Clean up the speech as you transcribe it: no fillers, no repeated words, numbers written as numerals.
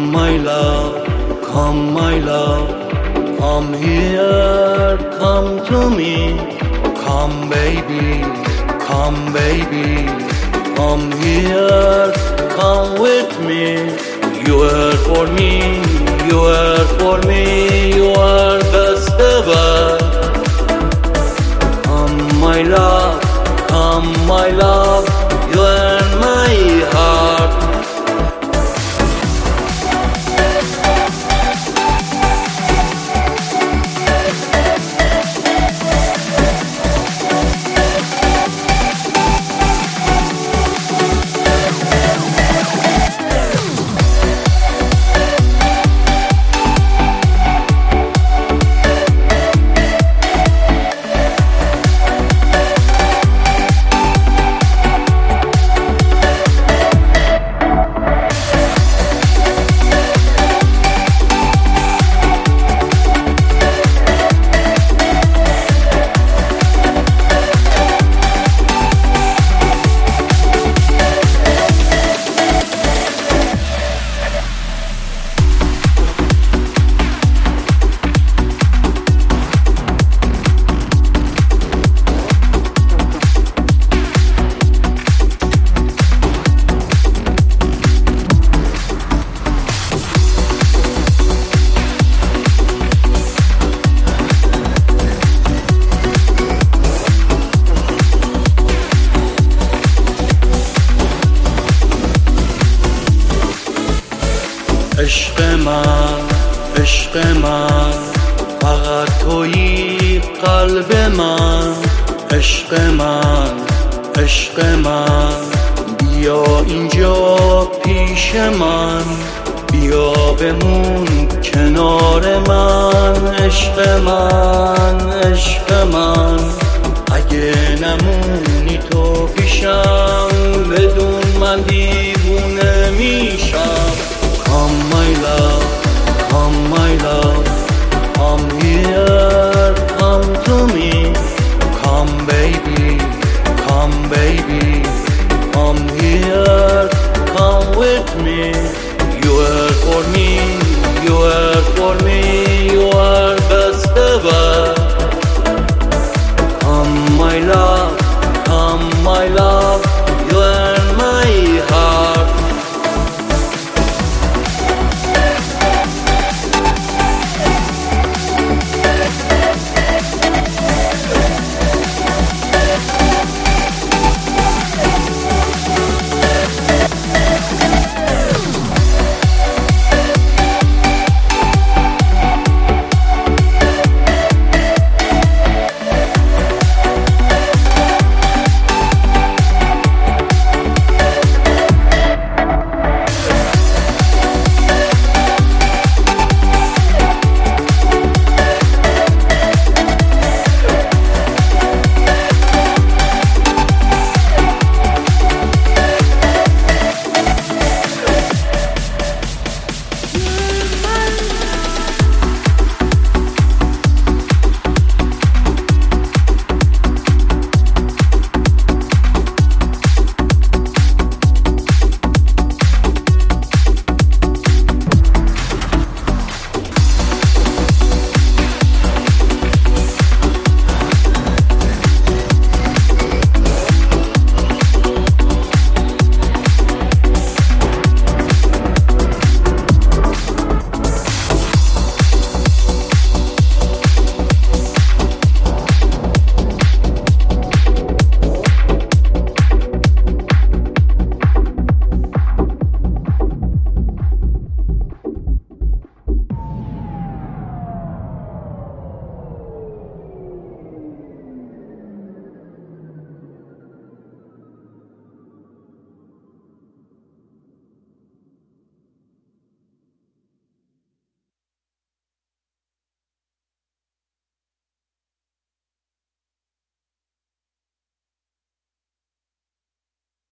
my love, come my love, come here, come to me. Come baby, come baby, come here, come with me. You are for me, you are for me, you are best ever. Come my love, come my love, you are my heart. عشق من، عشق من، فقط تویی قلب من. عشق من، عشق من، بیا اینجا پیش من. بیا بمون کنار من. عشق من، عشق من، اگه نمونی تو پیشم بدون من دیوونه میشم. Come my love, come my love, come here.